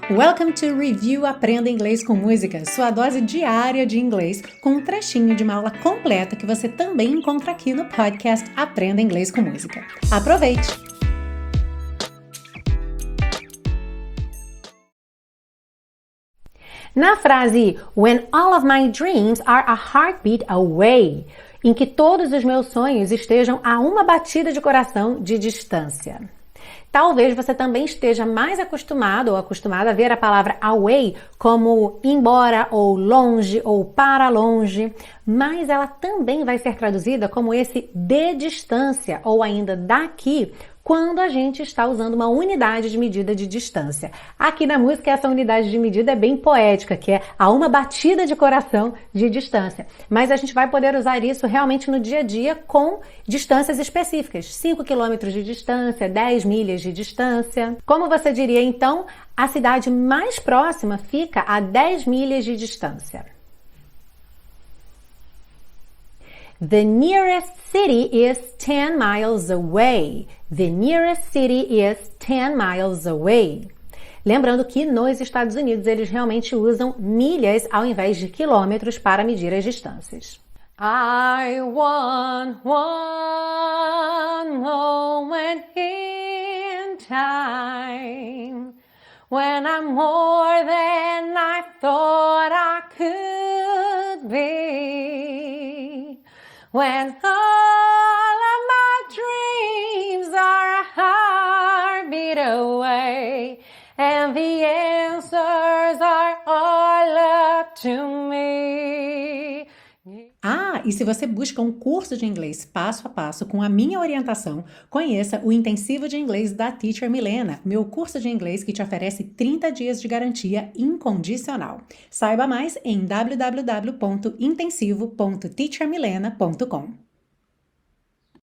Welcome to Review Aprenda Inglês com Música, sua dose diária de inglês, com um trechinho de uma aula completa que você também encontra aqui no podcast Aprenda Inglês com Música. Aproveite! Na frase When all of my dreams are a heartbeat away, em que todos os meus sonhos estejam a uma batida de coração de distância. Talvez você também esteja mais acostumado ou acostumada a ver a palavra away como embora ou longe ou para longe, mas ela também vai ser traduzida como esse de distância ou ainda daqui, quando a gente está usando uma unidade de medida de distância. Aqui na música, essa unidade de medida é bem poética, que é a uma batida de coração de distância. Mas a gente vai poder usar isso realmente no dia a dia com distâncias específicas. 5 quilômetros de distância, 10 milhas de distância. Como você diria, então, a cidade mais próxima fica a 10 milhas de distância. The nearest city is 10 miles away. The nearest city is 10 miles away. Lembrando que nos Estados Unidos eles realmente usam milhas ao invés de quilômetros para medir as distâncias. I want one moment in time when I'm more than I thought I could be. When all of my dreams are a heartbeat away and the answers are all up to me. E se você busca um curso de inglês passo a passo com a minha orientação, conheça o Intensivo de Inglês da Teacher Milena, meu curso de inglês que te oferece 30 dias de garantia incondicional. Saiba mais em www.intensivo.teachermilena.com.